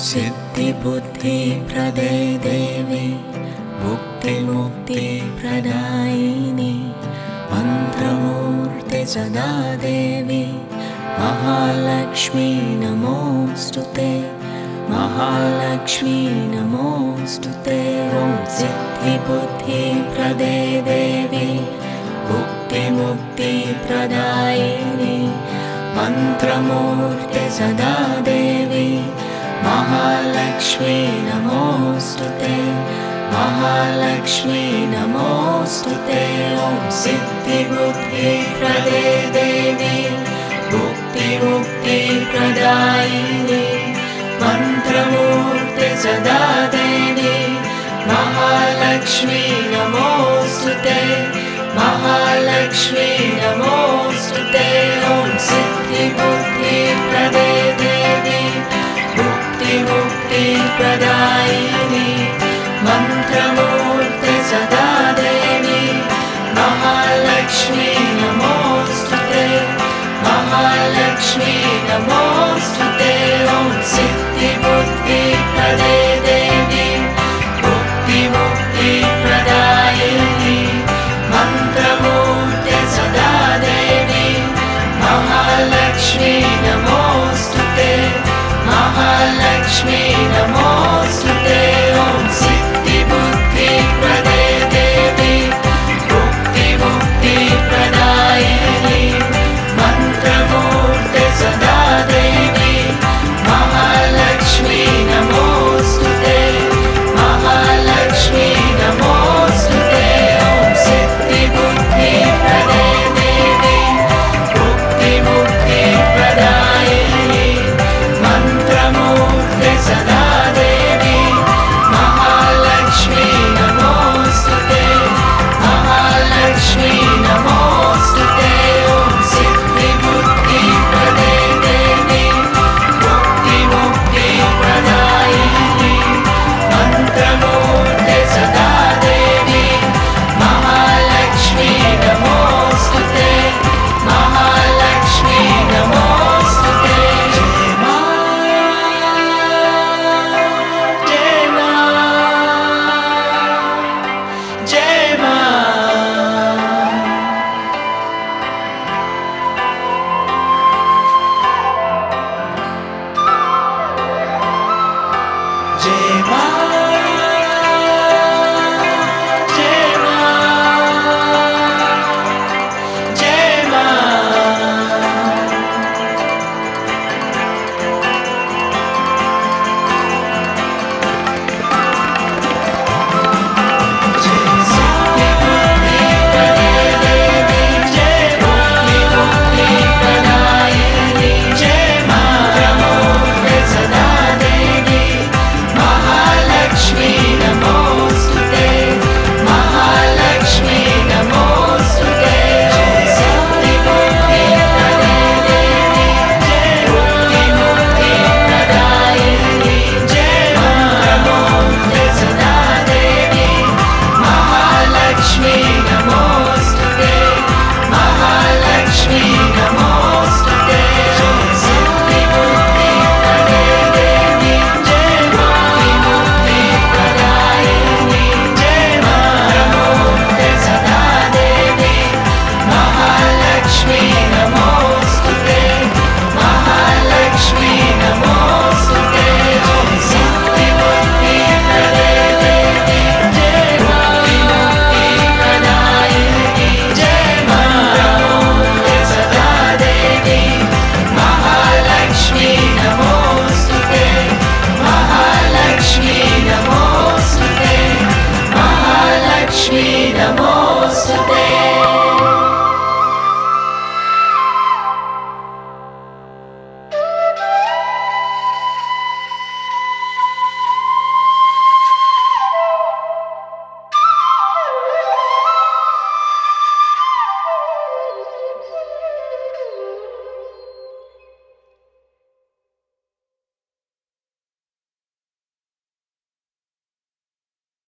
सिद्धिबुद्धिप्रदे देवी मुक्तिमुक्तिप्रदायिनी मन्त्रमूर्ते सदा देवी महालक्ष्मी नमोऽस्तुते महालक्ष्मी नमोऽस्तुते। ॐ सिद्धिबुद्धिप्रदे देवी मुक्तिमुक्तिप्रदायिनी मन्त्रमूर्ते सदा देवी महालक्ष्मी नमोऽस्तुते महालक्ष्मी नमोऽस्तुते। ॐ सिद्धिबुद्धिप्रदे देवी मुक्तिमुक्तिप्रदायिनी मन्त्रमूर्ते सदा देवी महालक्ष्मी नमोऽस्तुते महालक्ष्मी नमोऽस्तुते। ॐ सिद्धिबुद्धिप्रदे देवी मुक्तिमुक्तिप्रदायिनी मन्त्रमूर्ते सदा देवी महालक्ष्मी नमोऽस्तुते महालक्ष्मी नमोऽस्तुते। ॐ सिद्धिबुद्धिप्रदे देवी मुक्तिमुक्तिप्रदायिनी मन्त्रमूर्ते सदा देवी महालक्ष्मी नमोऽस्तुते महालक्ष्मी नमोऽस्तुते।